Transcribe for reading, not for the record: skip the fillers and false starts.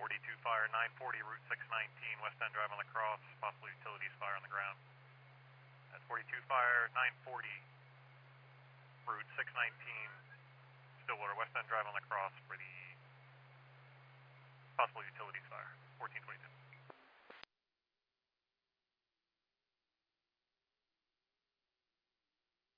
42 fire, 940 Route 619, West End Drive on the cross, possible utilities fire on the ground. That's 42 fire, 940 Route 619, Stillwater, West End Drive on the cross for the possible utilities fire, 1422.